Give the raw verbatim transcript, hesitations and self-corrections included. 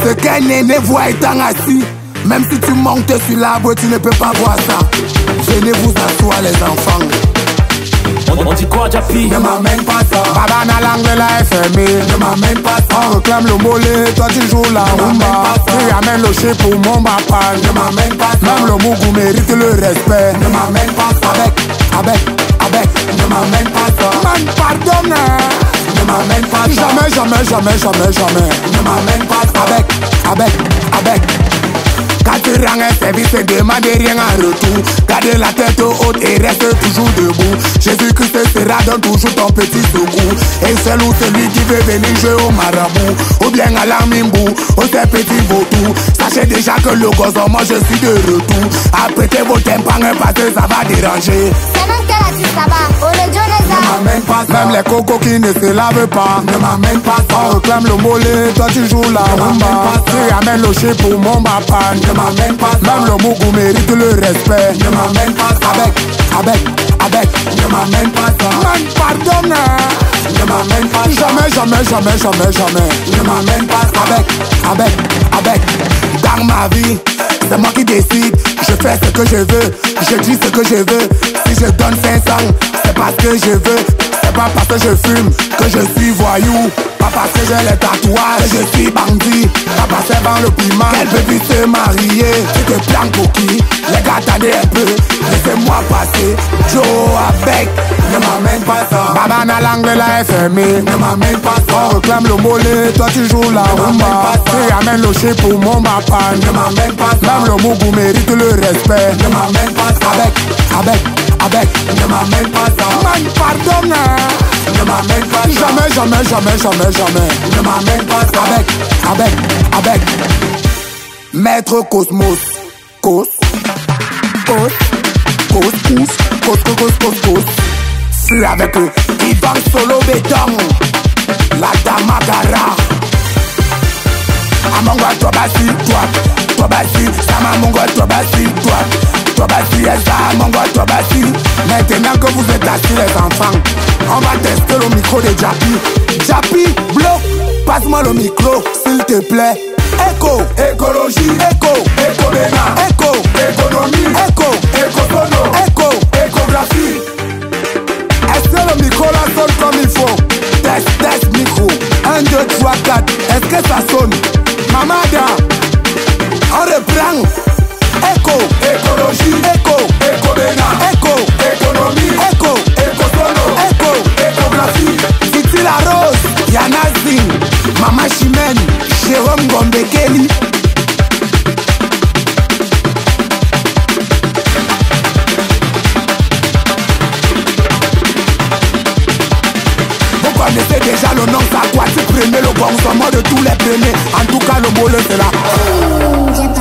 Ce qu'un aîné voit étant assis, même si tu montes sur l'arbre, tu ne peux pas voir ça. Venez vous asseoir les enfants. On, on dit quoi, Japi? Ne m'amène pas ça. Baba na langue la F M I. Ne m'amène pas ça. On réclame le mollet, toi tu joues la rumba. Tu amènes le chien pour mon papa. Ne m'amène pas ça. Même le mougou mérite le respect. Ne m'amène pas ça. Avec, avec, avec. Ne m'amène pas ça. Man, pardonne. Ne m'amène pas ça. Jamais, jamais, jamais, jamais, jamais. Ne m'amène pas ça. Avec, avec, avec. Quand tu rends un service, ne demande rien en retour. Garde la tête haute et reste toujours debout. Jésus-Christ sera dans toujours ton petit secours. Et seul ou celui qui veut venir jouer au marabout, ou bien à la mimbo, ou ces petits vautours. Sachez déjà que le gosse, moi je suis de retour. Apprêtez vos tympans parce que ça va déranger. C'est même quel artiste là-bas? On est Jonesa. Ne m'amène pas ça. Même les cocos qui ne se lavent pas. Ne m'amène pas ça. On réclame le mollet, toi tu joues la rumba. Tu amènes le chien pour mon papa. Ne m'amène pas ça. Même le mougou mérite le respect. Ne m'amène pas ça. Avec, avec, avec. Ne m'amène pas ça. Man, pardonne. Ne m'amène pas ça. Jamais, jamais, jamais, jamais, jamais. Ne m'amène pas ça. Avec, avec, avec. Dans ma vie, c'est moi qui décide. Je fais ce que je veux, je dis ce que je veux. Si je donne cinq cents, c'est parce que je veux. C'est pas parce que je fume que je suis voyou. Pas parce que j'ai les tatouages que je suis bandit. Pas parce que vend le piment qu'elle peut plus se marier. Tu te planques pour qui? Les gars, attendez un peu, laissez-moi passer. Joe avec, ne m'amène pas ça. Baba na langue la F M I. Ne m'amène pas ça. On réclame le mollet, toi tu joues la rumba. Tu amènes le chien pour mon papa. Ne m'amène pas ça. Même le mougou mérite le respect. Ne m'amène pas ça. Avec, avec, avec. Ne m'amène pas ça. Man, pardonne. Ne m'amène pas ça. Jamais, jamais, jamais, jamais, jamais. Ne m'amène pas ça. Avec, avec, avec. Maître Cosmos. Cos. Cos. Cos, cos. Cos, cos, cos, cos, cos. Suis avec eux. Ivan Solo Béton. La Damagara. Amongo toi basi, toi. Toi basi. Sama mongo toi basi, toi. Toi basi, Elsa, Amongo toi basi. Maintenant que vous êtes assis les enfants, on va tester le micro de Japi. Japi, bloc, passe-moi le micro, s'il te plaît. Éco, écologie, éco, éco-bénin, éco, économie, éco, éco-sono, éco, écographie. Est-ce que le micro là sonne comme il faut? Test, test, micro. un, deux, trois, quatre. Est-ce que ça sonne? Mamada, on reprend. Éco, écologie, éco, éco-bénin, éco, économie, éco, éco-sono, éco, écographie. Titi la Rose, Yana Zing, Mama Chimène, Jérôme Gombe-Kelly. Vous connaissez déjà le nom, ça quoi? Tu prenez le bon moment de tous les premiers. En tout cas, le mot le c'est là.